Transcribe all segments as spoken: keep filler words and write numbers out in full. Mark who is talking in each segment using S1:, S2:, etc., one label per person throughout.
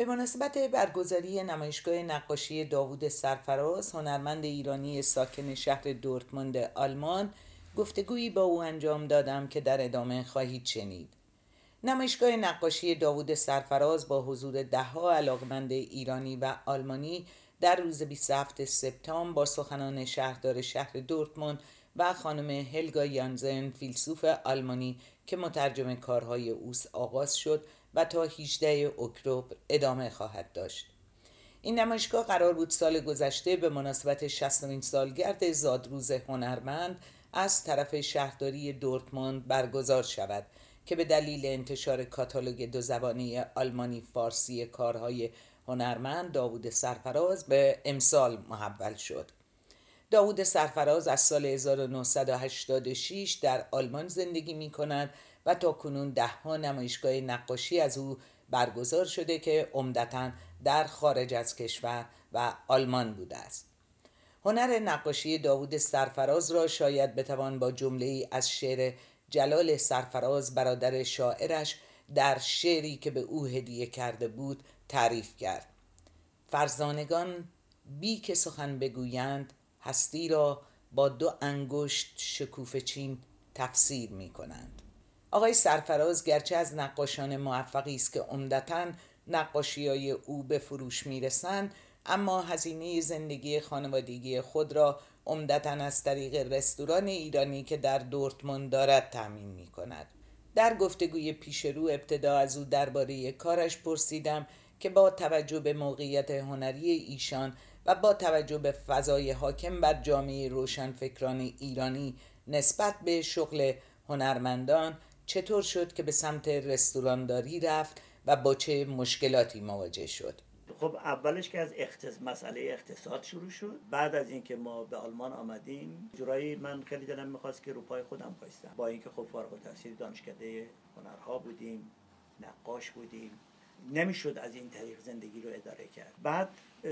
S1: به مناسبت برگزاری نمایشگاه نقاشی داوود سرفراز، هنرمند ایرانی ساکن شهر دورتموند آلمان، گفتگویی با او انجام دادم که در ادامه خواهید شنید. نمایشگاه نقاشی داوود سرفراز با حضور ده‌ها علاقمند ایرانی و آلمانی در روز بیست و هفتم سپتامبر با سخنان شهردار شهر دورتموند و خانم هلگا یانزن، فیلسوف آلمانی که مترجم کارهای اوست، آغاز شد و تا هجدهم اکتبر ادامه خواهد داشت. این نمایشگاه قرار بود سال گذشته به مناسبت شصتمین سالگرد زادروز هنرمند از طرف شهرداری دورتموند برگزار شود که به دلیل انتشار کاتالوگ دو زبانه آلمانی فارسی کارهای هنرمند داوود سرفراز به امسال محول شد. داوود سرفراز از سال هزار و نهصد و هشتاد و شش در آلمان زندگی می کند و تا کنون ده ها نمایشگاه نقاشی از او برگزار شده که عمدتاً در خارج از کشور و آلمان بوده است. هنر نقاشی داوود سرفراز را شاید بتوان با جمله‌ای از شعر جلال سرفراز برادر شاعرش در شعری که به او هدیه کرده بود تعریف کرد: فرزانگان بی که سخن بگویند، هستی را با دو انگشت شکوفه چین تفسیر می کنند. آقای سرفراز گرچه از نقاشان موفقی است که عمدتاً نقاشی‌های او به فروش می‌رسند، اما هزینه زندگی خانوادگی خود را عمدتاً از طریق رستوران ایرانی که در دورتموند دارد تأمین می‌کند. در گفتگوی پیش رو ابتدا از او درباره کارش پرسیدم که با توجه به موقعیت هنری ایشان و با توجه به فضای حاکم بر جامعه روشنفکران ایرانی نسبت به شغل هنرمندان چطور شد که به سمت رستورانداری رفت و با چه مشکلاتی مواجه شد.
S2: خب اولش که از اختص... مسئله اقتصاد شروع شد. بعد از اینکه ما به آلمان آمدیم، جورایی من خیلی دلم میخواست که رو پای خودم بایستم، با اینکه خب فارغ التحصیل دانشکده هنرها بودیم، نقاش بودیم، نمیشد از این طریق زندگی رو اداره کرد. بعد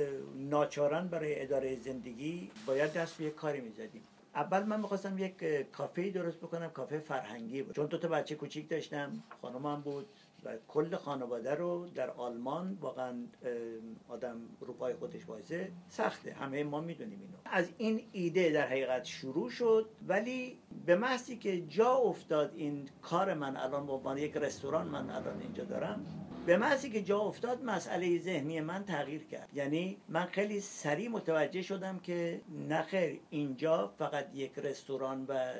S2: ناچارن برای اداره زندگی باید دست به یک کاری میزدیم. اول من میخواستم یک کافه درست بکنم، کافه فرهنگی بود، چون دو تا بچه کوچیک داشتم، خانمم بود و کل خانواده رو در آلمان واقعا آدم رو پای خودش وایسه سخته، همه ما میدونیم اینو. از این ایده در حقیقت شروع شد، ولی به محضی که جا افتاد این کار من الان به عنوان یک رستوران من الان اینجا دارم، به محضی که جا افتاد مسئله ذهنی من تغییر کرد. یعنی من خیلی سریع متوجه شدم که نخیر، اینجا فقط یک رستوران و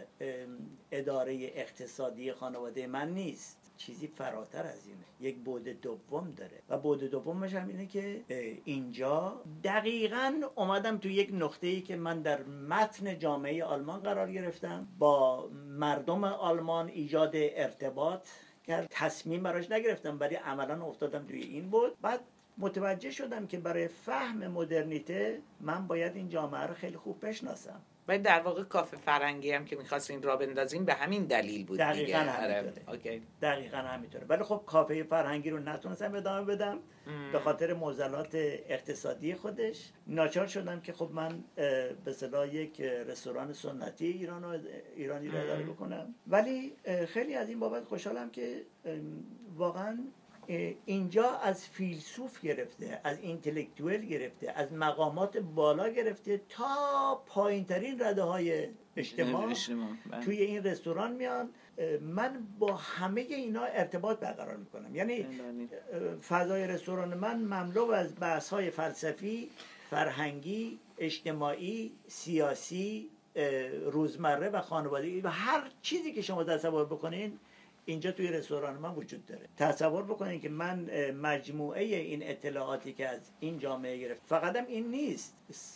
S2: اداره اقتصادی خانواده من نیست، چیزی فراتر از اینه، یک بعد دوم داره و بعد دومش هم اینه که اینجا دقیقاً اومدم تو یک نقطه‌ای که من در متن جامعه آلمان قرار گرفتم، با مردم آلمان ایجاد ارتباط کرد. تصمیم براش نگرفتم ولی عملاً افتادم توی این بود. بعد متوجه شدم که برای فهم مدرنیته من باید این جامعه رو خیلی خوب بشناسم.
S1: و در واقع کافه فرهنگی هم که می‌خواستین راه بندازین به همین دلیل بود.
S2: دقیقاً همینطوره. دقیقاً همینطوره. ولی خب کافه فرهنگی رو نتونستم ادامه بدم ام. به خاطر معضلات اقتصادی خودش. ناچار شدم که خب من به اصطلاح یک رستوران سنتی ایران و ایرانی رو اداره بکنم. ولی خیلی از این بابت خوشحالم که واقعاً اینجا از فیلسوف گرفته، از اینتלקچوال گرفته، از مقامات بالا گرفته تا پایین ترین رده های اجتماع توی این رستوران میان. من با همه اینا ارتباط برقرار میکنم. یعنی فضای رستوران من مملو از بحث های فلسفی، فرهنگی، اجتماعی، سیاسی، روزمره و خانوادگی و هر چیزی که شما تصور بکنین اینجا توی رستوران من وجود داره. تصور بکنید که من مجموعه این اطلاعاتی که از این جامعه گرفت، فقط هم این نیست،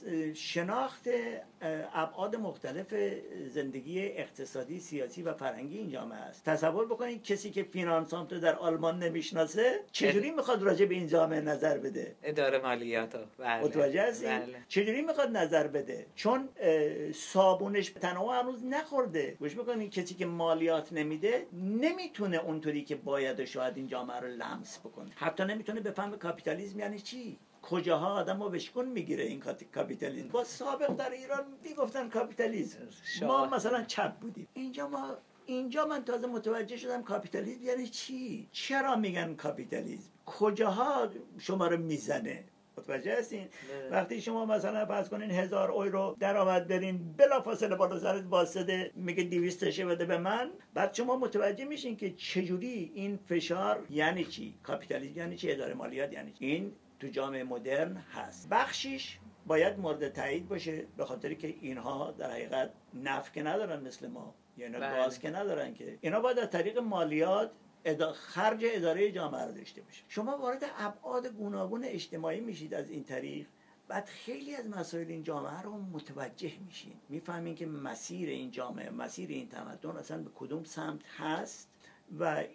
S2: شناخت ابعاد مختلف زندگی اقتصادی، سیاسی و فرهنگی این جامعه است. تصور بکنید کسی که فینانسامتو در آلمان نمیشناسه چجوری میخواد راجع به این جامعه نظر بده؟
S1: اداره مالیاتو. بله.
S2: متوجه هستی؟
S1: بله.
S2: چجوری میخواد نظر بده؟ چون صابونش تنها هنوز نخورده. گوش بکنید کسی که مالیات نمیده نمیتونه اونطوری که باید شاید این جامعه رو لمس بکنه. حتی نمیتونه بفهمه کاپیتالیسم یعنی چی. کجاها آدمو بشکن میگیره این کاپیتالیسم. با سابق در ایران میگفتن کاپیتالیسم، ما مثلا چپ بودیم. اینجا ما اینجا من تازه متوجه شدم کاپیتالیسم یعنی چی؟ چرا میگن کاپیتالیسم؟ کجاها شما رو میزنه؟ متوجه هستین؟ وقتی شما مثلا فرض کنین هزار یورو درآمد دارین، بلافاصله بالا سرت واسطه میگه دویست تاشه بده به من، بعد شما متوجه میشین که چجوری این فشار یعنی چی؟ کاپیتالیسم یعنی چی؟ اداره مالیات یعنی چی؟ این تو جامعه مدرن هست. بخشیش باید مورد تایید باشه به خاطری که اینها در حقیقت نفت که ندارن مثل ما، یعنی گاز که ندارن، که اینا باید از طریق مالیات ادا... خرج اداره جامعه رو داشته باشه. شما وارد ابعاد گوناگون اجتماعی میشید از این طریق، بعد خیلی از مسائل این جامعه رو متوجه میشین، میفهمین که مسیر این جامعه، مسیر این تمدن اصلا به کدوم سمت هست و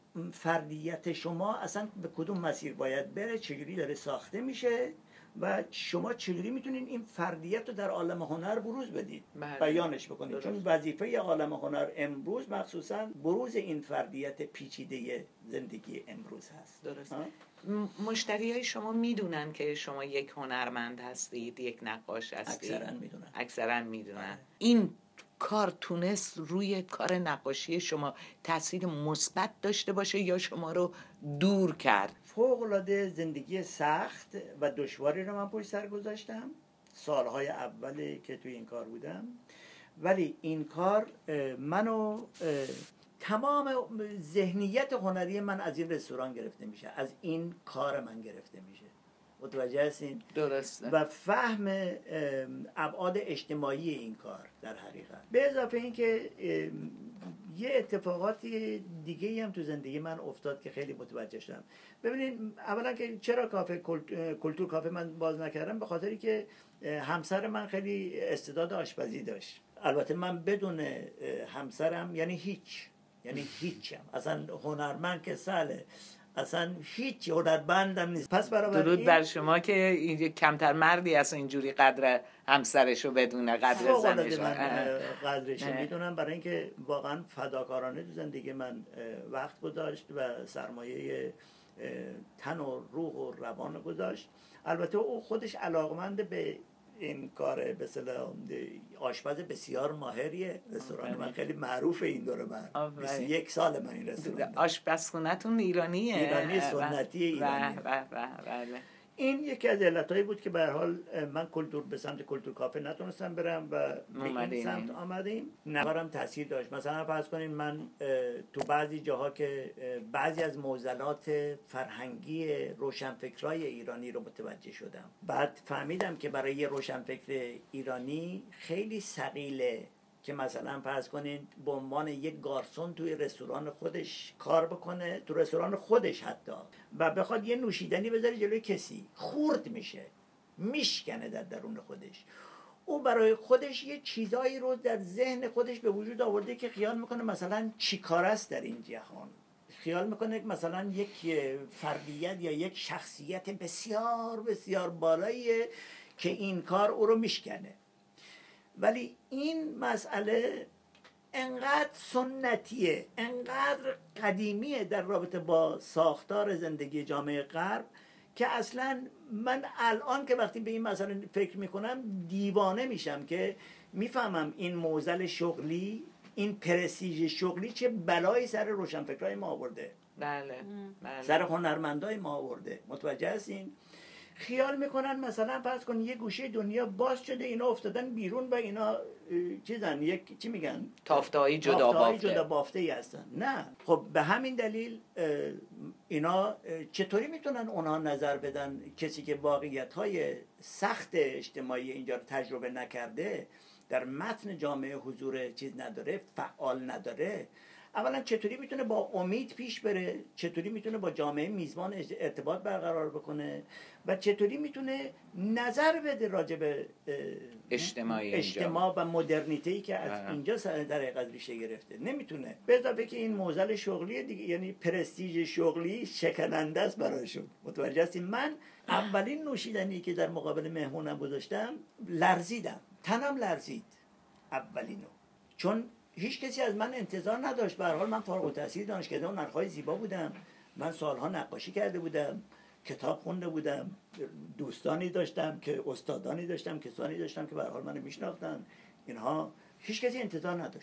S2: فردیت شما اصلا به کدوم مسیر باید بره، چجوری داره ساخته میشه و شما چجوری میتونین این فردیت رو در عالم هنر بروز بدید، بله. بیانش بکنید. درست. چون وظیفه عالم هنر امروز مخصوصا بروز این فردیت پیچیده زندگی امروز هست.
S1: درست. مشتری های شما میدونن که شما یک هنرمند هستید، یک نقاش هستید؟
S2: اکثرا میدونن.
S1: اکثرا میدونن. این کار تونست روی کار نقاشی شما تاثیر مثبت داشته باشه یا شما رو دور کرد؟
S2: فوق‌العاده زندگی سخت و دشواری رو من پشت سر گذاشتم سالهای اولی که توی این کار بودم، ولی این کار منو، تمام ذهنیت هنری من از این رستوران گرفته میشه، از این کار من گرفته میشه. متوجه هستین؟
S1: درسته.
S2: و فهم ابعاد اجتماعی این کار در حقیقت، به اضافه این که یه اتفاقاتی دیگه هم تو زندگی من افتاد که خیلی متوجه شدم. ببینید اولا که چرا کافه کلتور کافه من باز نکردم، به خاطری که همسر من خیلی استعداد آشپزی داشت. البته من بدون همسرم یعنی هیچ، یعنی هیچم، اصلا هنرمند که ساله، اصلا هیچ هنرمندم نیست. پس برای
S1: درود بر شما که کمتر مردی هست اینجوری قدر همسرشو بدونه، قدر زنشو.
S2: من قدرشو میدونم، برای اینکه واقعا فداکارانه تو زندگی من وقت گذاشت و سرمایه تن و روح و روان گذاشت. البته او خودش علاقمند به این کار، به اصطلاح آشپز بسیار ماهریه. رستوران من خیلی معروفه این دوره من، بیست و یک سال من این رستوران.
S1: آشپزخونه‌تون ایرانیه؟
S2: ایرانی سنتی ایرانی.
S1: بله.
S2: این یکی از علتایی بود که به هر حال من کلتور به سمت کلتور کافه نتونستم برم و به این سمت آمدیم. نظرم تاثیر داشت. مثلا فرض کنین من تو بعضی جاها که بعضی از معضلات فرهنگی روشنفکرای ایرانی رو متوجه شدم، بعد فهمیدم که برای یه روشنفکر ایرانی خیلی ثقیله که مثلا فرض کنین به عنوان یک گارسون توی رستوران خودش کار بکنه، تو رستوران خودش حتی، و بخواد یه نوشیدنی بذاره جلوی کسی، خورد میشه، میشکنه در درون خودش. او برای خودش یه چیزایی رو در ذهن خودش به وجود آورده که خیال میکنه مثلا چی کار است در این جهان، خیال میکنه مثلا یک فردیت یا یک شخصیت بسیار بسیار بالاییه که این کار او رو میشکنه. ولی این مسئله انقدر سنتیه، انقدر قدیمیه در رابطه با ساختار زندگی جامعه غرب که اصلا من الان که وقتی به این مسئله فکر میکنم دیوانه میشم که میفهمم این معضل شغلی، این پرستیژ شغلی چه بلایی سر روشنفکرای ما آورده.
S1: بله. بله.
S2: سر هنرمندای ما آورده. متوجه هستین؟ خیال میکنن مثلا فرض کن یه گوشه دنیا باز شده، اینا افتادن بیرون و اینا چیزن، یک چی میگن،
S1: تافته‌های جدا بافته
S2: جدا بافته ای هستن. نه، خب به همین دلیل اینا چطوری میتونن اونها نظر بدن، کسی که واقعیت‌های سخت اجتماعی اینجا رو تجربه نکرده، در متن جامعه حضور چیز نداره، فعال نداره، اولا چطوری میتونه با امید پیش بره، چطوری میتونه با جامعه میزبان ارتباط برقرار بکنه و چطوری میتونه نظر بده راجع به
S1: اجتماعی
S2: اجتماع و مدرنیته‌ای که از اینجا در حقیقت ریشه گرفته. نمیتونه. به اضافه که این معضل شغلی دیگه، یعنی پرستیژ شغلی شکننده است براشون. متوجه هستین؟ من اولین نوشیدنی که در مقابل مهمونم گذاشتم لرزیدم، تنم لرزید اولینو، چون هیچ کسی از من انتظار نداشت. به هر حال من فارغ التحصیل دانشکده هنرهای زیبا بودم، من سالها نقاشی کرده بودم، کتاب خونده بودم، دوستانی داشتم که استادانی داشتم، کسانی داشتم که به هر حال منو میشناختن. اینها هیچ کسی انتظار نداشت.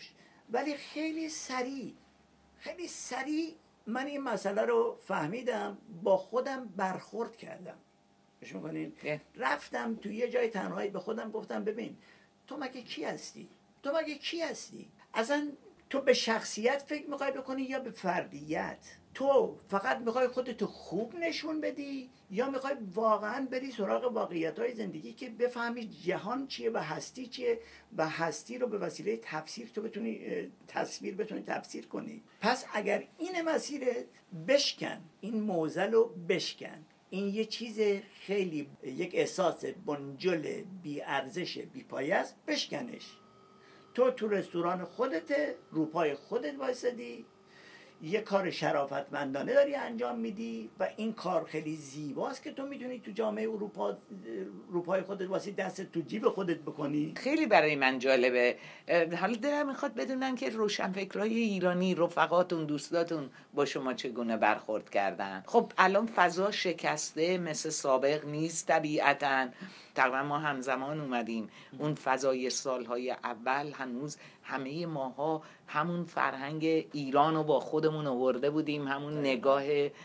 S2: ولی خیلی سریع خیلی سریع من این مسئله رو فهمیدم، با خودم برخورد کردم. بهش می‌کنین رفتم تو یه جای تنهایی به خودم گفتم ببین تو مگه کی هستی؟ تو مگه کی هستی؟ اصلا تو به شخصیت فکر میخوای بکنی یا به فردیت؟ تو فقط میخوای خودتو خوب نشون بدی یا میخوای واقعا بری سراغ واقعیت‌های زندگی که بفهمی جهان چیه و هستی چیه و هستی رو به وسیله تفسیر تو بتونی تصویر بتونی تفسیر کنی؟ پس اگر این مسیره بشکن، این معضل رو بشکن. این یه چیز خیلی، یک احساس بنجل بی ارزش بی پایه است، بشکنش. تو تو رستوران خودت رو پای خودت وایسادی، یه کار شرافتمندانه داری انجام میدی و این کار خیلی زیباست که تو میتونی تو جامعه اروپا رو پای خودت واسه دست تو جیب خودت بکنی.
S1: خیلی برای من جالبه. حالا دلم میخواد بدونم که روشنفکرای ایرانی، رفقاتون، دوستاتون با شما چگونه برخورد کردن؟ خب الان فضا شکسته، مثل سابق نیست طبیعتاً. تقریبا ما همزمان اومدیم. اون فضای سالهای اول هنوز همه ماها همون فرهنگ ایران رو با خودمون آورده بودیم، همون نگاه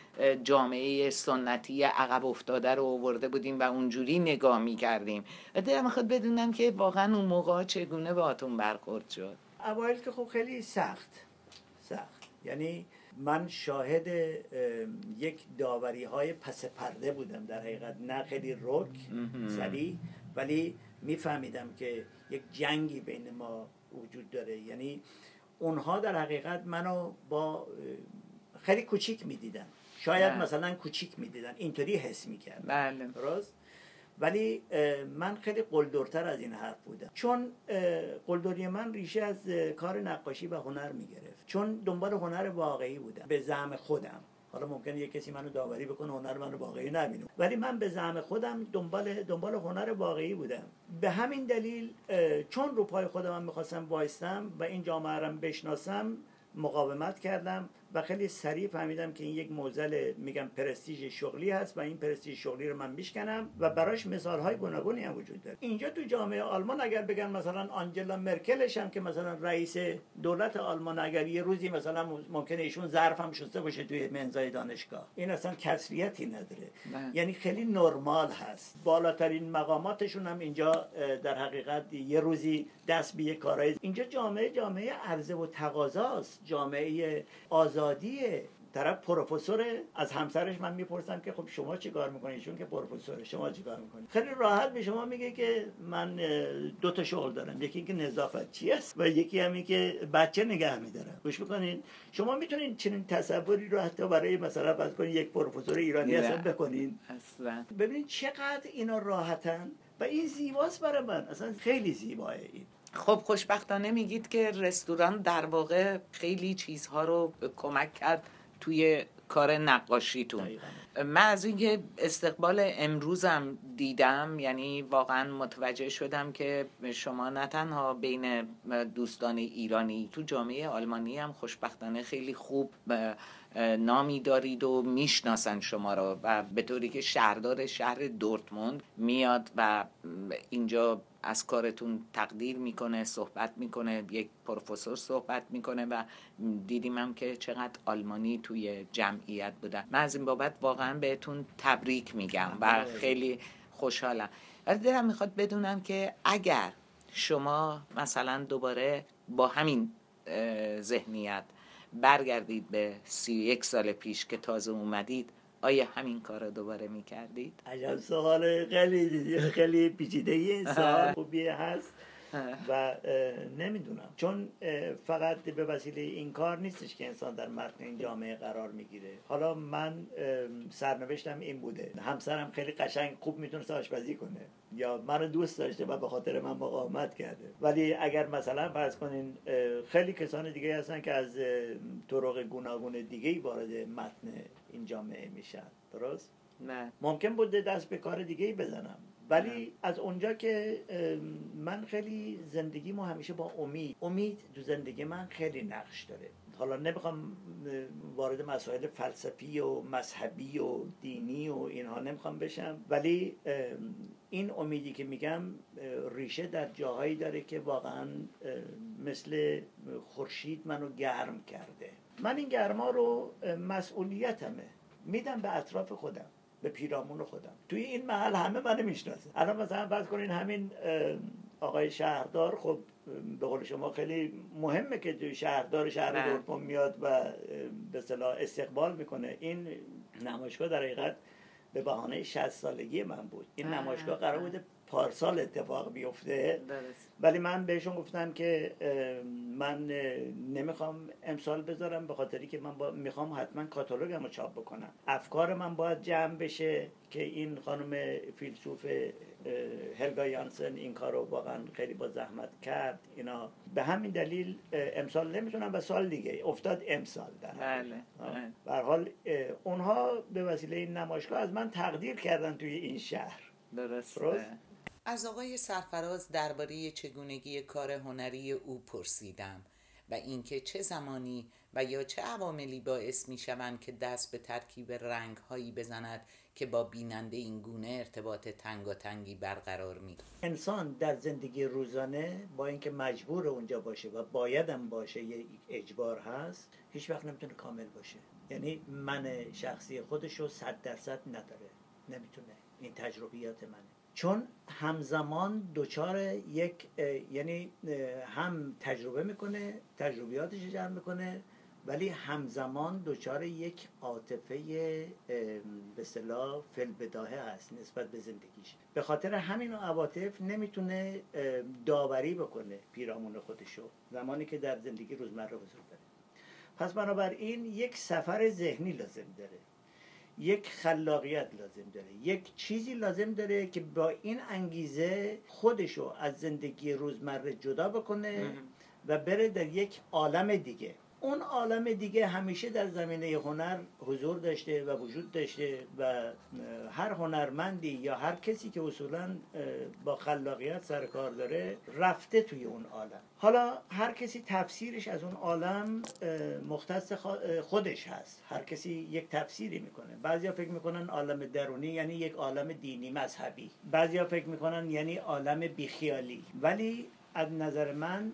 S1: جامعه سنتی عقب افتاده رو آورده بودیم و اونجوری نگاه می‌کردیم. دلم میخواد بدونم که واقعا اون موقع چگونه باهاتون برخورد شد.
S2: اوایل که خب خیلی سخت سخت یعنی من شاهد یک داوری های پس پرده بودم در حقیقت، نه خیلی رک سریع، ولی میفهمیدم که یک جنگی بین ما وجود داره. یعنی اونها در حقیقت منو با خیلی کوچیک میدیدن، شاید نه. مثلا کوچیک میدیدن، اینطوری حس میکردم.
S1: بله.
S2: درست؟ ولی من خیلی قلدرتر از این حرف بودم، چون قلدری من ریشه از کار نقاشی و هنر میگرفت، چون دنبال هنر واقعی بودم به زعم خودم. حالا ممکنه یه کسی منو داوری بکنه هنر منو واقعی نبینه، ولی من به زعم خودم دنبال دنبال هنر واقعی بودم. به همین دلیل چون رو پای خودم من میخواستم وایستم و این جامعه رو بشناسم، مقاومت کردم و خیلی سریع فهمیدم که این یک معضل، میگم پرستیژ شغلی هست و این پرستیژ شغلی رو من میشکنم و براش مثال‌های گوناگونی هم وجود داره. اینجا تو جامعه آلمان اگر بگن مثلا آنجلا مرکلش هم که مثلا رئیس دولت آلمان، اگر یه روزی مثلا ممکنه ایشون ظرف هم شسته باشه توی منزل دانشگاه، این اصلا کسریتی نداره. من. یعنی خیلی نرمال هست. بالاترین مقاماتشون هم اینجا در حقیقت یه روزی دست به یه کارهای. اینجا جامعه جامعه عرضه و تقاضاست، جامعه آزادیه. طرف پروفسوره، از همسرش من میپرسم که خب شما چی کار میکنید؟ چون که پروفسوره، شما چی کار میکنید؟ خیلی راحت به شما میگه که من دو تا شغل دارم، یکی اینکه نظافتچی است و یکی همین که بچه نگه میدارم. گوش میکنین؟ شما میتونین چنین تصوری رو حتی برای مثلا فرض کنین یک پروفسور ایرانی اصلا بکنین؟ اصلا ببینید چقدر اینا راحتن و این زیباست برای من، اصلا خیلی زیباه این.
S1: خب خوشبختانه میگید که رستوران در واقع خیلی چیزها رو کمک کرد توی کار نقاشیتون. دقیقا. من از اینکه استقبال امروزم دیدم، یعنی واقعا متوجه شدم که شما نه تنها بین دوستان ایرانی، تو جامعه آلمانی هم خوشبختانه خیلی خوب نامی دارید و میشناسن شما رو و به طوری که شهردار شهر دورتموند میاد و اینجا از کارتون تقدیر میکنه، صحبت میکنه، یک پروفسور صحبت میکنه و دیدیم هم که چقدر آلمانی توی جمعیت بودن. من از این بابت واقعا بهتون تبریک میگم و خیلی خوشحالم. ولی دلم میخواد بدونم که اگر شما مثلا دوباره با همین ذهنیت برگردید به سی و یک سال پیش که تازه اومدید، آیا همین کار رو دوباره میکردید؟
S2: عجب سوال خیلی خیلی پیچیده‌ای، سوال خوبی هست و نمیدونم، چون فقط به وسیله این کار نیستش که انسان در متن این جامعه قرار میگیره. حالا من سرنوشتم این بوده، همسرم خیلی قشنگ خوب میتونست آشپزی کنه یا منو دوست داشته و به خاطر من مقاومت کرده، ولی اگر مثلا فرض کنین خیلی کسان دیگه هستن که از طرق گوناگون دیگه‌ای وارد متن این جامعه میشن، درست؟
S1: نه.
S2: ممکن بوده دست به کار دیگه‌ای بزنم، ولی نه. از اونجا که من خیلی زندگیمو همیشه با امید امید تو زندگی من خیلی نقش داره حالا نمیخوام وارد مسائل فلسفی و مذهبی و دینی و اینها نمیخوام بشم، ولی این امیدی که میگم ریشه در جاهایی داره که واقعا مثل خورشید منو گرم کرده. من این گرما رو مسئولیتمه میدم به اطراف خودم، به پیرامون خودم. توی این محل همه منو میشناسن. الان مثلا فرض کنین همین آقای شهردار، خب به قول شما خیلی مهمه که توی شهردار شهر دورتموند میاد و به اصطلاح استقبال میکنه. این نمایشگاه در حقیقت به بهانه شصت سالگی من بود. این نمایشگاه قرار بوده پارسال اتفاق بیفته، ولی من بهشون گفتم که من نمیخوام امسال بذارم، به خاطری که من با میخوام حتما کاتالوگم رو چاپ بکنم. افکار من باید جمع بشه که این خانم فیلسوف هلگا یانسن این کار رو واقعا خیلی با زحمت کرد. اینا به همین دلیل امسال نمیتونم و سال دیگه افتاد امسال در
S1: بله.
S2: به هر حال اونها به وسیله این نمایشگاه از من تقدیر کردن توی این شهر.
S1: درسته. از آقای سرفراز درباره چگونگی کار هنری او پرسیدم و اینکه چه زمانی و یا چه عواملی باعث می شوند که دست به ترکیب رنگ‌هایی بزند که با بیننده این گونه ارتباط تنگاتنگی برقرار می.
S2: انسان در زندگی روزانه با اینکه مجبور اونجا باشه و بایدم باشه، یک اجبار هست، هیچ وقت نمیتونه کامل باشه. یعنی من شخصی خودشو صد درصد نداره، نمیتونه. این تجربیات منه. چون همزمان دوچار یک یعنی هم تجربه میکنه، تجربیاتش جمع میکنه، ولی همزمان دوچار یک عاطفه به اصطلاح فی‌البداهه هست نسبت به زندگیش. به خاطر همین عواطف نمیتونه داوری بکنه پیرامون خودشو زمانی که در زندگی روزمره حضور داره. پس بنابراین یک سفر ذهنی لازم داره، یک خلاقیت لازم داره، یک چیزی لازم داره که با این انگیزه خودشو از زندگی روزمره جدا بکنه و بره در یک عالم دیگه. اون عالم دیگه همیشه در زمینه هنر حضور داشته و وجود داشته و هر هنرمندی یا هر کسی که اصولاً با خلاقیت سر کار داره رفته توی اون عالم. حالا هر کسی تفسیرش از اون عالم مختص خودش هست، هر کسی یک تفسیری میکنه. بعضیا فکر میکنن عالم درونی یعنی یک عالم دینی مذهبی، بعضیا فکر میکنن یعنی عالم بیخیالی، ولی از نظر من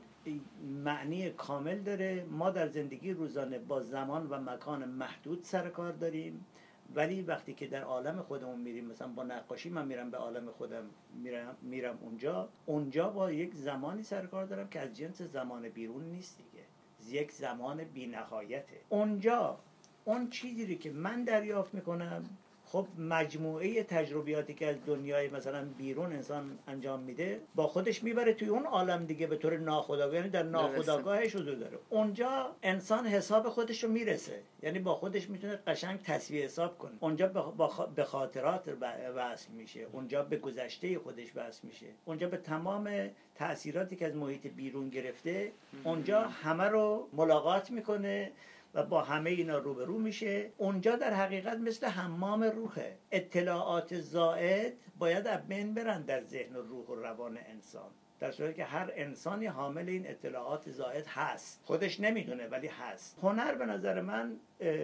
S2: معنی کامل داره. ما در زندگی روزانه با زمان و مکان محدود سر کار داریم، ولی وقتی که در عالم خودمون میریم، مثلا با نقاشی من میرم به عالم خودم، میرم میرم اونجا اونجا با یک زمانی سر کار دارم که از جنس زمان بیرون نیست دیگه، یک زمان بی‌نهایته. اونجا اون چیزی که من دریافت میکنم، خب مجموعه تجربیاتی که از دنیای مثلا بیرون انسان انجام میده با خودش میبره توی اون عالم دیگه به طور ناخودآگاه، یعنی در ناخودآگاهش حضور داره. اونجا انسان حساب خودش رو میرسه، یعنی با خودش میتونه قشنگ تسویه حساب کنه. اونجا به خاطرات وصل میشه، اونجا به گذشته خودش وصل میشه، اونجا به تمام تأثیراتی که از محیط بیرون گرفته اونجا همه رو ملاقات میکنه و با همه اینا روبرو میشه. اونجا در حقیقت مثل حمام روحه. اطلاعات زائد باید از بین برن در ذهن و روح و روان انسان، در صورتی که هر انسانی حامل این اطلاعات زائد هست، خودش نمیدونه ولی هست. هنر به نظر من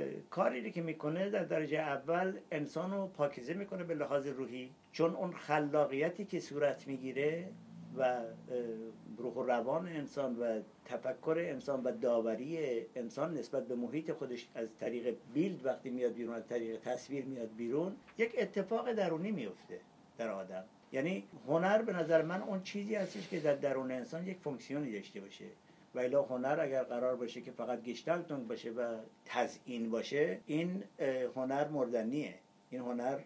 S2: کاری که میکنه در درجه اول انسانو پاکیزه میکنه به لحاظ روحی، چون اون خلاقیتی که صورت میگیره و روح و روان انسان و تفکر انسان و داوری انسان نسبت به محیط خودش از طریق بیلد وقتی میاد بیرون، از طریق تصویر میاد بیرون، یک اتفاق درونی میفته در آدم. یعنی هنر به نظر من اون چیزی هستش که در درون انسان یک فونکسیونی داشته باشه. و الا هنر اگر قرار باشه که فقط گشتالتونگ باشه و تزیین باشه، این هنر مردنیه، این هنر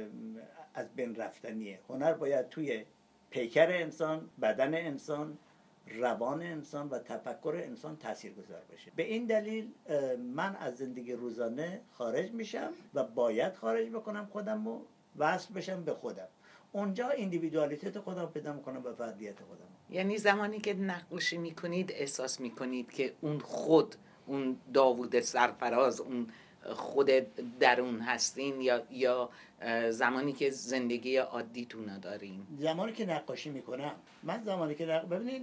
S2: از بین رفتنیه. هنر باید توی پیکر انسان، بدن انسان، روان انسان و تفکر انسان تاثیرگذار باشه. به این دلیل من از زندگی روزانه خارج میشم و باید خارج بکنم خودم رو، وصل بشم به خودم. اونجا ایندیویدوالیتت خودم پیدا میکنم و فردیت خودم.
S1: یعنی زمانی که نقاشی میکنید احساس میکنید که اون خود، اون داوود سرفراز، اون خود درون هستین، یا یا زمانی که زندگی عادیتون رو دارین؟
S2: زمانی که نقاشی میکنم، من زمانی که نق... ببینید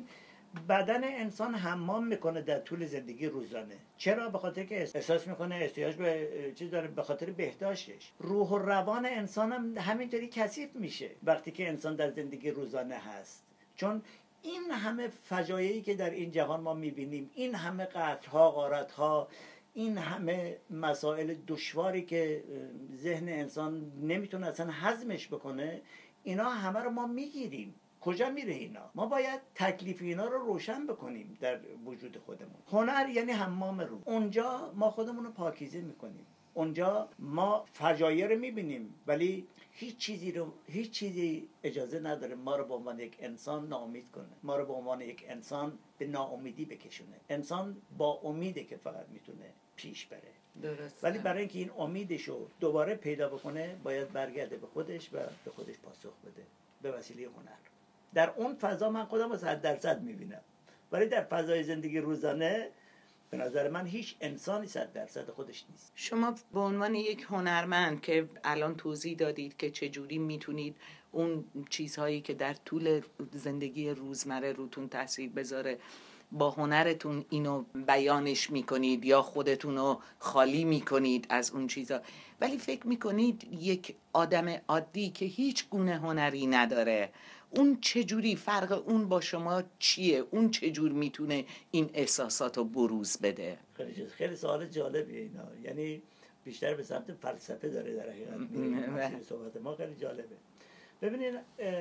S2: بدن انسان حمام میکنه در طول زندگی روزانه. چرا؟ به خاطر که احساس میکنه احتیاج به چیز داره، به خاطر بهداشتش. روح و روان انسان هم همینطوری کثیف میشه وقتی که انسان در زندگی روزانه هست، چون این همه فجایعی که در این جهان ما میبینیم، این همه قتل‌ها، غارت‌ها، این همه مسائل دشواری که ذهن انسان نمیتونه اصلا هضمش بکنه، اینا همه رو ما میگیریم. کجا میره اینا؟ ما باید تکلیف اینا رو روشن بکنیم در وجود خودمون. هنر یعنی حمام روح. اونجا ما خودمون رو پاکیزه میکنیم، اونجا ما فجایع رو میبینیم، ولی هیچ چیزی رو هیچ چیزی اجازه نداره ما رو به عنوان یک انسان ناامید کنه، ما رو به عنوان یک انسان به ناامیدی بکشونه. انسان با امیده که فقط میتونه پیش بره. درسته. ولی برای اینکه این امیدش رو دوباره پیدا بکنه باید برگرده به خودش و به خودش پاسخ بده به وسیله هنر. در اون فضا من خودم رو صد درصد میبینم، ولی در فضای زندگی روزانه به نظر من هیچ انسانی صد درصد خودش نیست.
S1: شما به عنوان یک هنرمند که الان توضیح دادید که چجوری میتونید اون چیزهایی که در طول زندگی روزمره روتون تاثیر بذاره با هنرتون اینو بیانش میکنید یا خودتون رو خالی میکنید از اون چیزا، ولی فکر میکنید یک آدم عادی که هیچ گونه هنری نداره، اون چجوری، فرق اون با شما چیه؟ اون چجور میتونه این احساسات رو بروز بده؟
S2: خیلی خیلی سوال جالبیه اینا، یعنی بیشتر به سمت فلسفه داره در حقیقت. صحبت ما خیلی جالبه. ببینید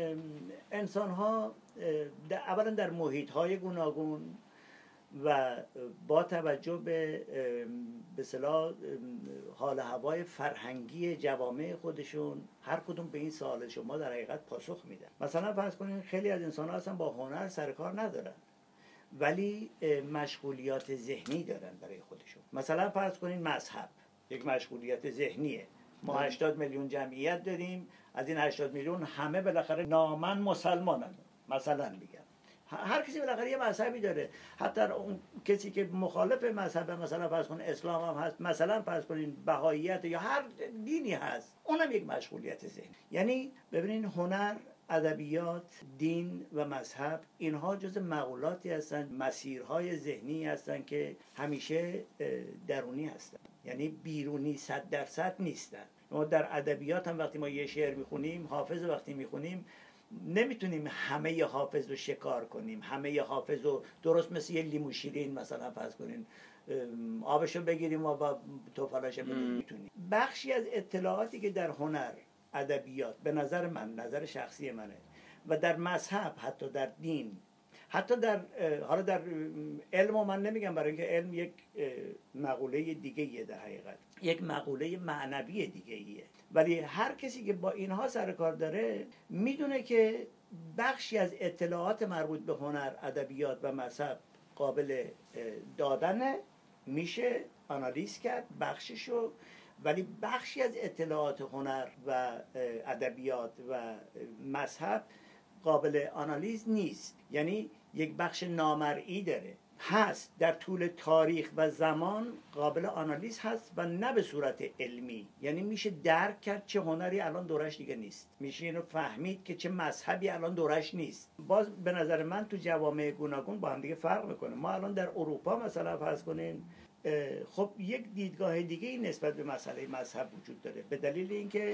S2: انسان ها اولا در محیط های گوناگون و با توجه به به اصطلاح حال هوای فرهنگی جوامع خودشون هر کدوم به این سوال شما در حقیقت پاسخ میدن. مثلا فرض کنین خیلی از انسان ها اصلا با هنر سر کار ندارن ولی مشغولیات ذهنی دارن برای خودشون. مثلا فرض کنین مذهب یک مشغولیت ذهنیه. ما هشتاد میلیون جمعیت داریم، از این هشتاد میلیون همه بالاخره نامن مسلمانن مثلا میگن. هر کسی بالاخره یه مذهبی داره، حتی اون کسی که مخالف مذهب مثلا فرض کنین اسلام هم هست، مثلا فرض کنین بهاییت یا هر دینی هست، اونم یک مشغولیت ذهنی. یعنی ببینین هنر، ادبیات، دین و مذهب اینها جز مقولاتی هستن، مسیرهای ذهنی هستن که همیشه درونی هستن، یعنی بیرونی صد درصد نیستن. ما در ادبیات هم وقتی ما یه شعر میخونیم، حافظ وقتی میخونیم، نمیتونیم همه حافظ رو شکار کنیم، همه حافظ رو درست مثل یه لیمو شیرین مثلا فرض کنین آبشو بگیریم و با توفالاشو بدیم. میتونیم بخشی از اطلاعاتی که در هنر، ادبیات، به نظر من، نظر شخصی منه، و در مذهب، حتی در دین، حتی در حالا در علم، و من نمیگم برای اینکه علم یک مقوله دیگه ایه، در حقیقت یک مقوله معنوی دیگه ایه، ولی هر کسی که با اینها سر کار داره میدونه که بخشی از اطلاعات مربوط به هنر، ادبیات و مذهب قابل دادنه، میشه آنالیز کرد بخششو، ولی بخشی از اطلاعات هنر و ادبیات و مذهب قابل آنالیز نیست. یعنی یک بخش نامرئی داره، هست در طول تاریخ و زمان قابل آنالیز هست و نه به صورت علمی. یعنی میشه درک کرد چه هنری الان دورش دیگه نیست، میشه اینو فهمید که چه مذهبی الان دورش نیست. باز به نظر من تو جوامع گوناگون با هم دیگه فرق میکنه. ما الان در اروپا مثلا فرض کنین خب یک دیدگاه دیگه ای نسبت به مسئله مذهب وجود داره، به دلیل اینکه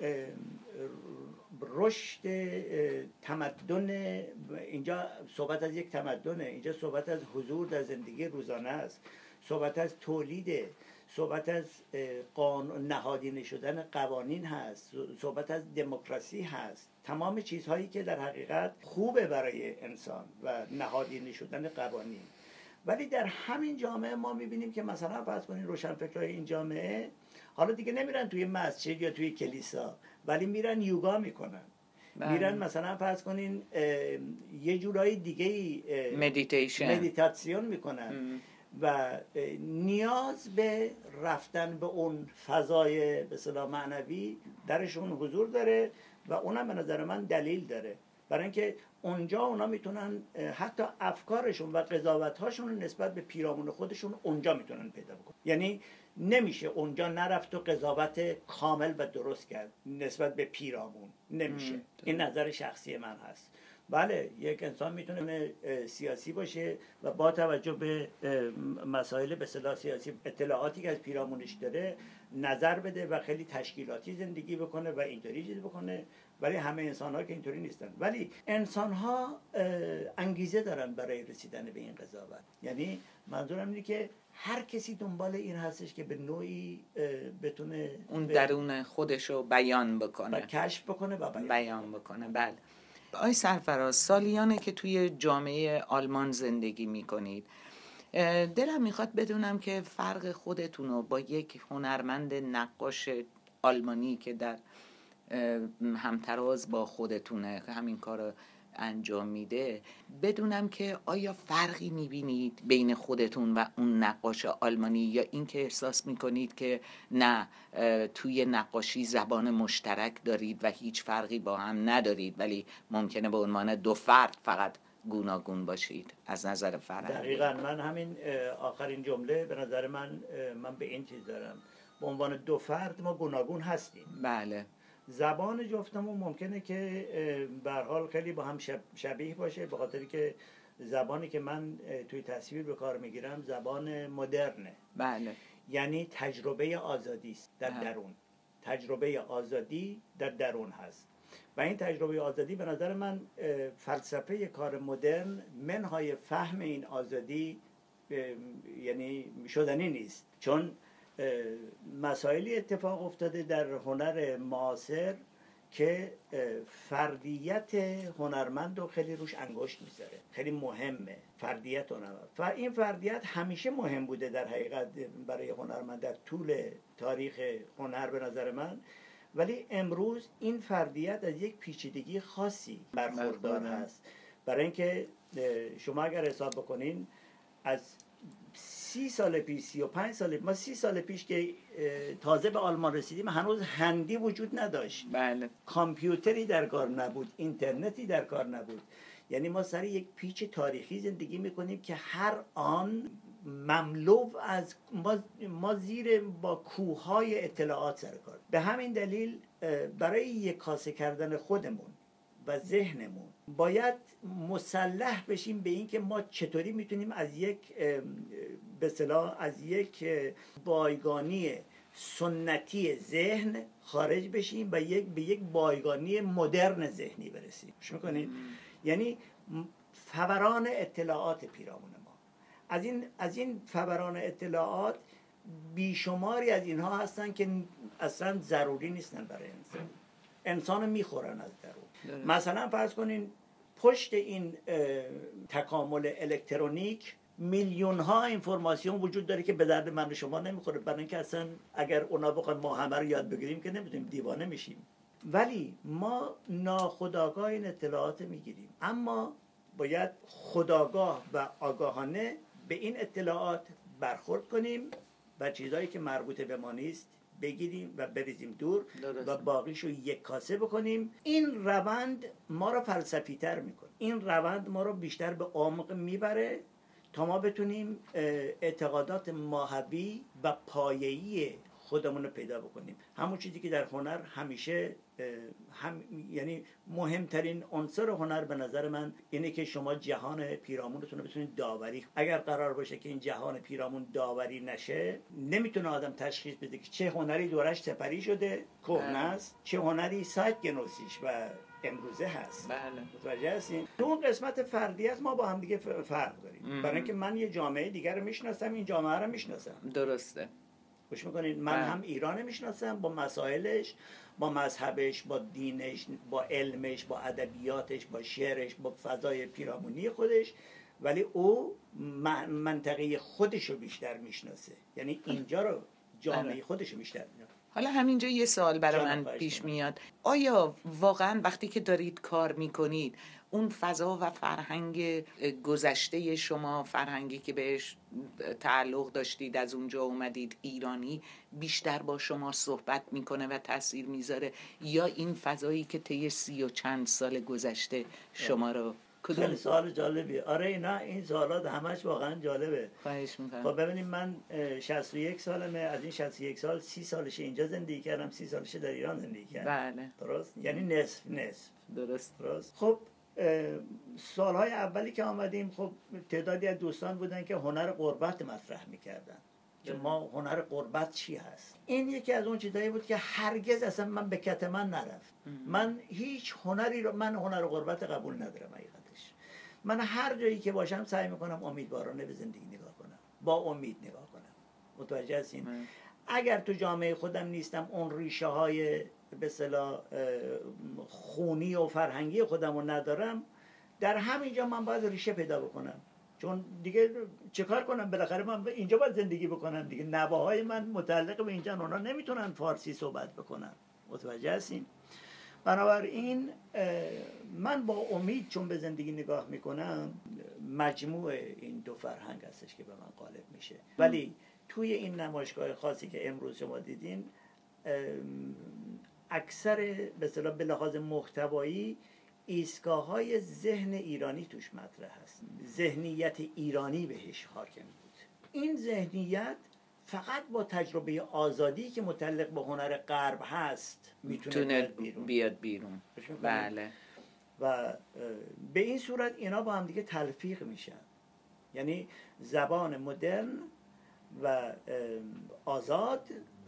S2: رشد تمدن، اینجا صحبت از یک تمدنه، اینجا صحبت از حضور در زندگی روزانه است، صحبت از تولیده، صحبت از قانون نهادینه شدن قوانین هست، صحبت از دموکراسی هست، تمام چیزهایی که در حقیقت خوبه برای انسان و نهادینه شدن قوانین. ولی در همین جامعه ما میبینیم که مثلا فرض کنین روشنفکرای این جامعه حالا دیگه نمیرن توی مسجد یا توی کلیسا، ولی میرن یوگا میکنن، بله. میرن مثلا فرض کنین یه جورایی دیگه
S1: مدیتیشن
S2: مدیتاسیون میکنن ام. و نیاز به رفتن به اون فضای به اصطلاح معنوی درشون حضور داره و اونم به نظر من دلیل داره، برای اینکه اونجا اونا میتونن حتی افکارشون و قضاوت‌هاشون نسبت به پیرامون خودشون اونجا میتونن پیدا بکنن. یعنی نمیشه اونجا نرفت و قضاوت کامل و درست کرد نسبت به پیرامون، نمیشه. این نظر شخصی من هست. بله، یک انسان میتونه سیاسی باشه و با توجه به مسائل به اصطلاح سیاسی، اطلاعاتی که از پیرامونش داره نظر بده و خیلی تشکیلاتی زندگی بکنه و اینطوری چیز بکنه. ولی همه انسان ها که اینطوری نیستن. ولی انسان ها انگیزه دارن برای رسیدن به این قضاوت. یعنی منظورم اینه که هر کسی دنبال این هستش که به نوعی بتونه
S1: اون درون خودشو بیان بکنه
S2: و کشف بکنه و بیان,
S1: بیان بکنه. بله. آقای سرفراز، سالیانه که توی جامعه آلمان زندگی میکنید، دلم میخواد بدونم که فرق خودتونو با یک هنرمند نقاش آلمانی که در همتراز با خودتونه همین کارو انجام میده، بدونم که آیا فرقی میبینید بین خودتون و اون نقاش آلمانی، یا اینکه احساس میکنید که نه توی نقاشی زبان مشترک دارید و هیچ فرقی با هم ندارید، ولی ممکنه به عنوان دو فرد فقط گوناگون باشید از نظر فرهنگی؟
S2: دقیقاً. من همین آخرین جمله به نظر من من به این چیز دارم، به عنوان دو فرد ما گوناگون هستیم.
S1: بله.
S2: زبان جفتمون ممکنه که به هر حال خیلی با هم شبیه باشه، به خاطری که زبانی که من توی تصویر به کار میگیرم زبان مدرنه.
S1: بله.
S2: یعنی تجربه آزادی است در درون. تجربه آزادی در درون هست و این تجربه آزادی به نظر من فلسفه کار مدرن منهای فهم این آزادی یعنی شدنی نیست، چون مسائلی اتفاق افتاده در هنر معاصر که فردیت هنرمند رو خیلی روش انگشت میذاره. خیلی مهمه فردیت هنرمند و این فردیت همیشه مهم بوده در حقیقت برای هنرمند در طول تاریخ هنر به نظر من. ولی امروز این فردیت از یک پیچیدگی خاصی برخوردار هست، برای اینکه شما اگر حساب بکنین از سی سال پیش، سی و پنج سال ما سی سال پیش که تازه به آلمان رسیدیم هنوز هندی وجود نداشت.
S1: بله.
S2: کامپیوتری در کار نبود، اینترنتی در کار نبود. یعنی ما سر یک پیچ تاریخی زندگی میکنیم که هر آن مملو از ما, ما زیر با کوههای اطلاعات سر کار. به همین دلیل برای یک کاسه کردن خودمون و ذهنمون باید مسلح بشیم به این که ما چطوری میتونیم از یک به اصطلاح از یک بایگانی سنتی ذهن خارج بشیم و یک به یک بایگانی مدرن ذهنی برسیم. شو میکنید؟ یعنی فوران اطلاعات پیرامون ما، از این از این فوران اطلاعات بیشماری از اینها هستن که اصلا ضروری نیستن برای انسان. انسان میخورن از درون. مثلا فرض کنین پشت این تکامل الکترونیک میلیون ها اینفورماسیون وجود داره که به درد من و شما نمیخوره، برای اینکه اصلا اگر اونا بخوان ما همه رو یاد بگیریم که نمیتونیم، دیوانه میشیم. ولی ما ناخودآگاه این اطلاعات میگیریم، اما باید خودآگاه و آگاهانه به این اطلاعات برخورد کنیم و چیزایی که مربوط به ما نیست بگیریم و بریزیم دور درست. و باقیشو یک کاسه بکنیم. این روند ما رو فلسفی تر میکنه، این روند ما رو بیشتر به عمق میبره تا ما بتونیم اعتقادات ماهوی و پایه‌ای خودمون رو پیدا بکنیم. همون چیزی که در هنر همیشه هم یعنی مهمترین عنصر هنر به نظر من اینه که شما جهان پیرامونتون رو بتونید داوری. اگر قرار باشه که این جهان پیرامون داوری نشه، نمیتونه آدم تشخیص بده که چه هنری دورش سپری شده کهنه است، چه هنری سایتگنوسیش و امروزه هست.
S1: بله.
S2: متوجه هستین؟ تو اون قسمت فردیت ما با هم دیگه فرق داریم، برای اینکه من یه جامعه دیگر رو میشناسم، این جامعه رو میشناسم.
S1: درسته.
S2: گوش میکنید؟ من هم ایران میشناسم با مسائلش، با مذهبش، با دینش، با علمش، با ادبیاتش، با شعرش، با فضای پیرامونی خودش، ولی او منطقه خودش رو بیشتر میشناسه. یعنی اینجا رو جامعه خودش رو بیشتر میشناسه.
S1: حالا همینجا یه سوال برای من پیش میاد، آیا واقعا وقتی که دارید کار میکنید اون فضا و فرهنگ گذشته شما، فرهنگی که بهش تعلق داشتید از اونجا اومدید ایرانی، بیشتر با شما صحبت میکنه و تاثیر میذاره، یا این فضایی که طی سی و چند سال گذشته شما رو کدوم؟
S2: خیلی سوال جالبیه. آره نه این سوالات همش واقعا جالبه.
S1: خواهش میکنم.
S2: خب ببینیم من شصت و یک سالمه، از این شصت و یک سال سی سالشه اینجا زندگی کردم، سی سالشه در ایران زندگی کردم.
S1: بله.
S2: درست؟ یعنی نصف نصف.
S1: درست.
S2: درست. خب سالهای اولی که آمدیم خب تعدادی از دوستان بودن که هنر غربت مطرح میکردن که ما هنر غربت چی هست. این یکی از اون چیزایی بود که هرگز اصلا من به کت من نرفت. من هیچ هنری رو، من هنر غربت قبول ندارم حقیقتش. من هر جایی که باشم سعی میکنم امیدوارانه به زندگی نگاه کنم، با امید نگاه کنم. متوجه هستین؟ اگر تو جامعه خودم نیستم، اون ریشه های به اصطلاح خونی و فرهنگی خودم رو ندارم، در همینجا من باید ریشه پیدا بکنم. چون دیگه چه کار کنم؟ بالاخره من اینجا باید زندگی بکنم دیگه. نواهای من متعلق به اینجا، اونا نمیتونن فارسی صحبت بکنن. متوجه هستین؟ بنابراین من با امید چون به زندگی نگاه میکنم، مجموع این دو فرهنگ هستش که به من غالب میشه. ولی توی این نمایشگاه خاصی که امروز شما دیدین، اکثر به اصطلاح به لحاظ محتوایی ایستگاه‌های ذهن ایرانی توش مطرح هست. ذهنیت ایرانی بهش حاکم بود. این ذهنیت فقط با تجربه آزادی که متعلق به هنر غرب هست میتونه بیاد بیرون.
S1: بیاد بیرون. بله.
S2: و به این صورت اینا با هم دیگه تلفیق میشن. یعنی زبان مدرن و آزاد،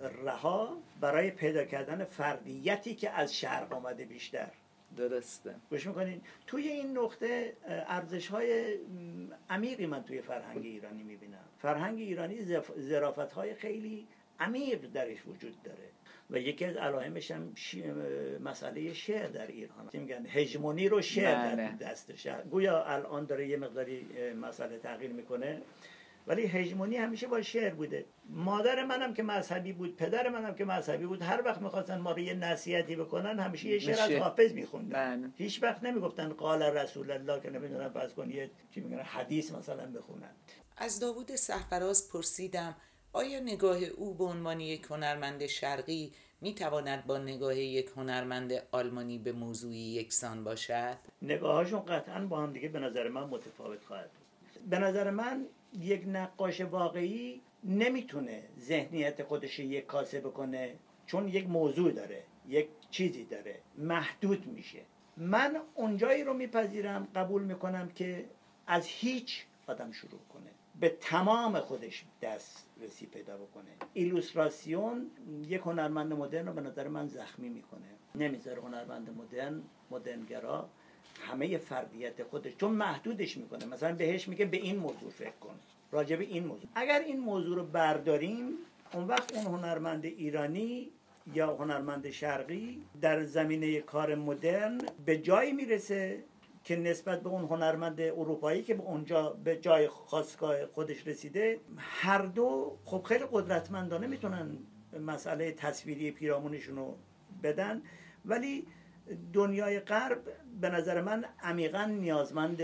S2: رها، برای پیدا کردن فردیتی که از شرق آمده بیشتر.
S1: درسته.
S2: گوش میکنین؟ توی این نقطه ارزش‌های عمیقی من توی فرهنگ ایرانی میبینم. فرهنگ ایرانی ظرافت‌های خیلی عمیق درش وجود داره و یکی از علائمش هم شی... مسئله شعر در ایران. میگن هژمونی رو شعر در دستش. گویا الان داره یه مقداری مسئله تغییر میکنه، ولی هژمونی همیشه با شعر بوده. مادر منم که مذهبی بود، پدر منم که مذهبی بود، هر وقت میخواستن ما رو یه نصیحتی بکنن همیشه یه شعر از حافظ میخوندن. هیچ وقت نمیگفتن قال رسول الله که نمیدونم فرض کن یه چی میگن حدیث مثلا بخونن.
S1: از داوود سرفراز پرسیدم آیا نگاه او به عنوان یک هنرمند شرقی میتواند با نگاه یک هنرمند آلمانی به موضوعی یکسان باشد؟
S2: نگاهاشون قطعا با هم دیگه به نظر من متفاوت خواهد بود. به نظر من یک نقاش واقعی نمیتونه ذهنیت خودش یک کاسه بکنه، چون یک موضوع داره، یک چیزی داره، محدود میشه. من اونجایی رو میپذیرم، قبول میکنم که از هیچ آدم شروع کنه، به تمام خودش دسترسی پیدا بکنه. ایلوستراسیون یک هنرمند مدرن رو به نظر من زخمی میکنه، نمیذاره هنرمند مدرن، مدرنگرا همه فردیت خودش، چون محدودش میکنه. مثلا بهش میگه به این موضوع فکر کن، راجع به این موضوع. اگر این موضوع رو برداریم، اون وقت اون هنرمند ایرانی یا هنرمند شرقی در زمینه کار مدرن به جایی میرسه که نسبت به اون هنرمند اروپایی که به اونجا به جای خاصگاه خودش رسیده، هر دو خب خیلی قدرتمندانه میتونن مسئله تصویری پیرامونشون رو بدن، ولی دنیای غرب به نظر من عمیقاً نیازمند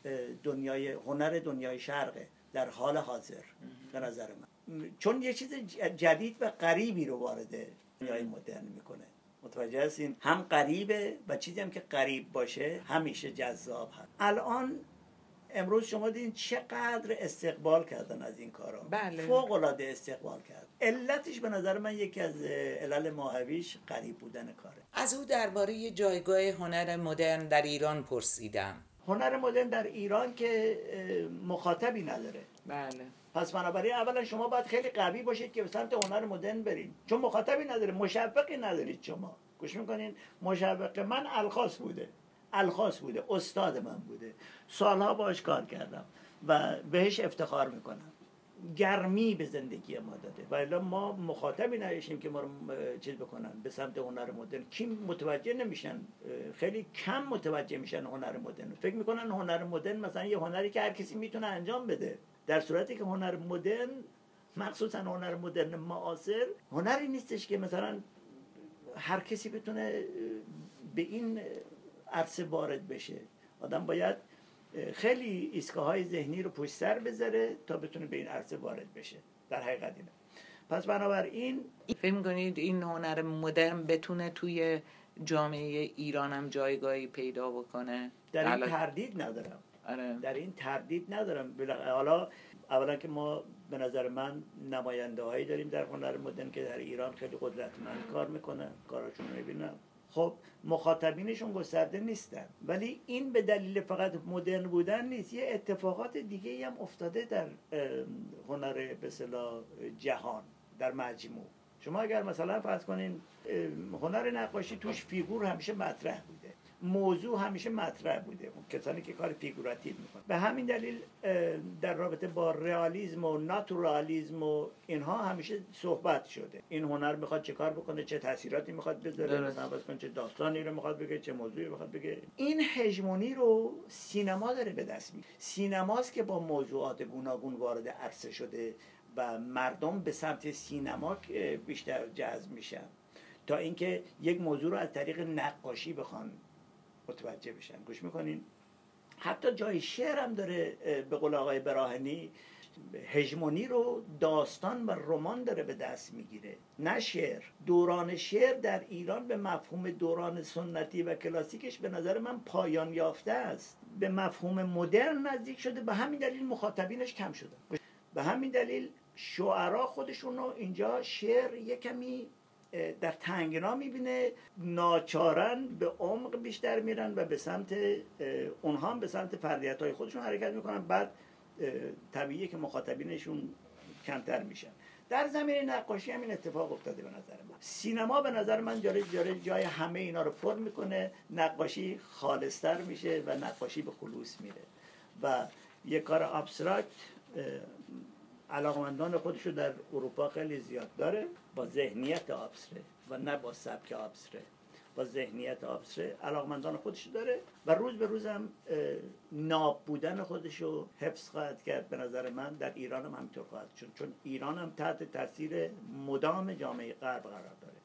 S2: دنیای هنر دنیای شرقه در حال حاضر به نظر من، چون یه چیز جدید و غریبی رو وارد دنیای مدرن میکنه. متوجه هستین؟ هم غریبه و چیزی هم که غریب باشه همیشه جذاب هست. الان امروز شما دیدین چقدر استقبال کردن از این کارا.
S1: بله.
S2: فوق العاده استقبال کرد. علتش به نظر من یکی از علل ماهویش غریب بودن کاره.
S1: از او درباره جایگاه هنر مدرن در ایران پرسیدم.
S2: هنر مدرن در ایران که مخاطبی نداره.
S1: بله.
S2: پس بنابراین اولا شما باید خیلی قوی باشید که به سمت هنر مدرن برید، چون مخاطبی نداره، مشوقی ندارید. شما گوش میکنین؟ مشوق من الخاص بوده، الخاص بوده، استاد من بوده، سالها باش کار کردم و بهش افتخار میکنم. گرمی به زندگی ما داده، ولی ما مخاطبی نداشتیم که ما رو چیز بکنن به سمت هنر مدرن. کی متوجه نمیشن؟ خیلی کم متوجه میشن هنر مدرن. فکر میکنن هنر مدرن مثلا یه هنری که هر کسی میتونه انجام بده، در صورتی که هنر مدرن، مخصوصا هنر مدرن معاصر، هنری نیستش که مثلا هر کسی بتونه به این عرصه وارد بشه. آدم باید خیلی ایستگاه‌های ذهنی رو پشت سر بذاره تا بتونه به این عرصه وارد بشه. در حقیقت اینه. پس بنابراین
S1: فکر می‌کنید این هنر مدرن بتونه توی جامعه ایران هم جایگاهی پیدا بکنه؟
S2: در این تردید ندارم.
S1: آره.
S2: در این تردید ندارم. حالا اولا که ما به نظر من نماینده هایی داریم در هنر مدرن که در ایران خیلی قدرتمند کار میکنن، کاراشون رو میبینم، خب مخاطبینشون گسترده نیستن، ولی این به دلیل فقط مدرن بودن نیست، یه اتفاقات دیگه هم افتاده در هنر به اصطلاح جهان در مجموع. شما اگر مثلا فرض کنین هنر نقاشی توش فیگور همیشه مطرح بوده، موضوع همیشه مطرح بوده، کسانی که کار فیگوراتیو میکنن. به همین دلیل در رابطه با رئالیسم و ناتورالیسم و اینها همیشه صحبت شده. این هنر میخواد چه کار بکنه، چه تاثیراتی میخواد بذاره، مثلا فرض کن چه داستانی رو میخواد بگه، چه موضوعی رو میخواد بگه. این هژمونی رو سینما داره به دست میاره. سینماست که با موضوعات گوناگون وارد عرصه شده و مردم به سمت سینما بیشتر جذب میشن تا اینکه یک موضوع رو از طریق نقاشی بخوان متوجه بشن. گوش میکنین؟ حتی جای شعر هم داره به قول آقای براهنی هژمونی رو داستان و رمان داره به دست میگیره، نه شعر. دوران شعر در ایران به مفهوم دوران سنتی و کلاسیکش به نظر من پایان یافته است، به مفهوم مدرن نزدیک شده. به همین دلیل مخاطبینش کم شده، به همین دلیل شاعرها خودشون رو اینجا شعر یک کمی در تنگنا میبینه، ناچارن به عمق بیشتر میرن و به سمت اونها هم به سمت فردیت‌های خودشون حرکت میکنن. بعد طبیعیه که مخاطبینشون کمتر میشن. در زمینه نقاشی هم این اتفاق افتاده به نظر من. سینما به نظر من جاره جاره جای همه اینا رو پر میکنه، نقاشی خالصتر میشه و نقاشی به خلوص میره و یک کار ابسترکت علاقمندان خودشو در اروپا خیلی زیاد داره، با ذهنیت ابستره و نه با سبک ابستره، با ذهنیت ابستره علاقمندان خودشو داره و روز به روز هم ناب بودن خودشو حفظ خواهد کرد. به نظر من در ایران هم همینطور خواهد شد، چون ایران هم تحت تاثیر مدام جامعه غرب قرار داره.